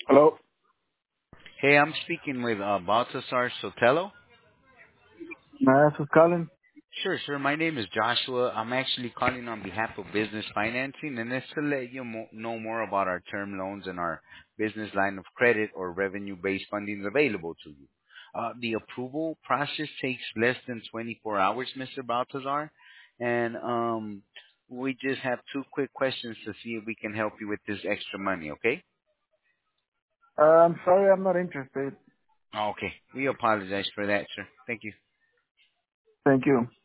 Hello. Hey, I'm speaking with Baltasar Sotelo. May I ask who's calling? Sure, sir. My name is Joshua. I'm actually calling on behalf of business financing, and it's to let you know more about our term loans and our business line of credit or revenue-based funding available to you. The approval process takes less than 24 hours, Mr. Baltazar, and we just have two quick questions to see if we can help you with this extra money, okay? I'm sorry, I'm not interested. Okay. We apologize for that, sir. Thank you. Thank you.